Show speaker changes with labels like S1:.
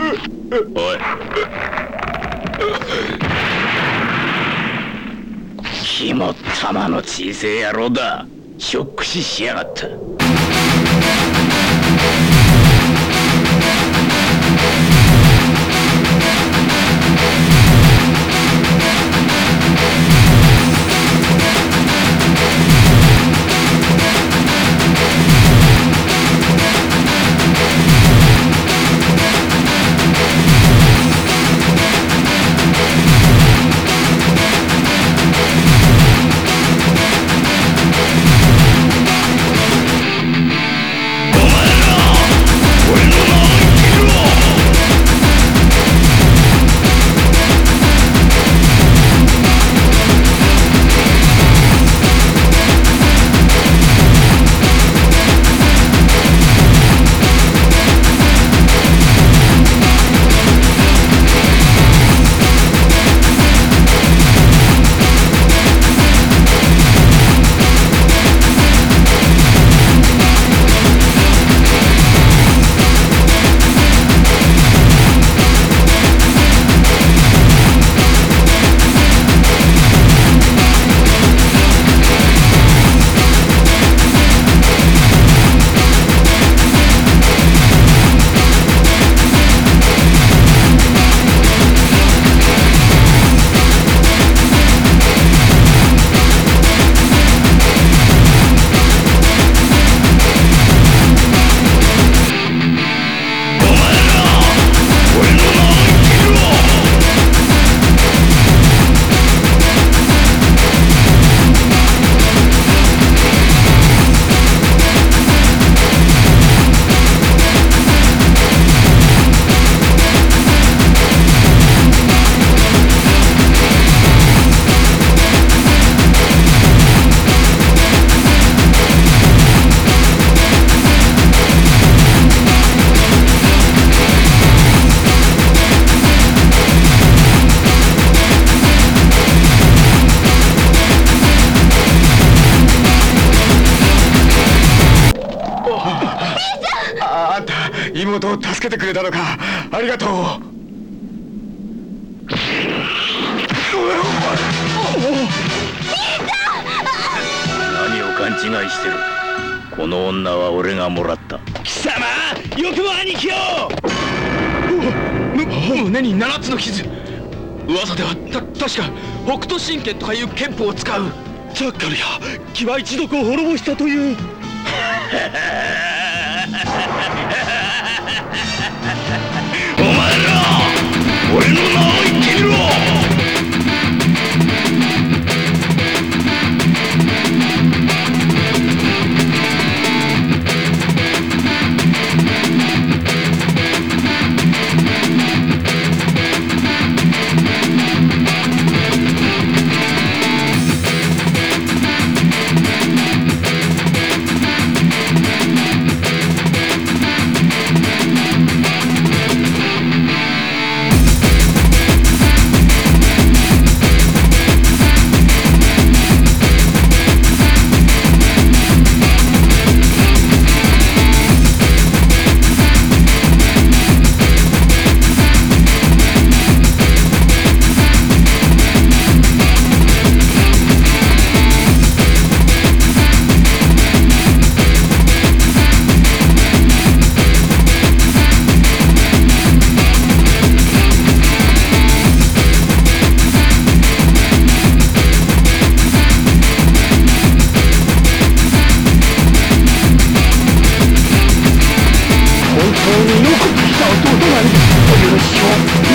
S1: おい、肝っ玉の小せえ野郎だ。ショック死しやがった。
S2: 妹を助けてくれたのか。ありがとう。
S1: 何を勘違いしてる。この女は俺がもらった。
S3: 貴様、よくも兄貴よ。
S2: 胸に7つの傷。
S3: 噂では確か北斗神拳とかいう拳法を使う。ジャッカルや騎馬一族を滅ぼしたという。
S1: お前ら、俺の名を言ってみろ。
S3: 本当によくできた弟なんです。お許しを。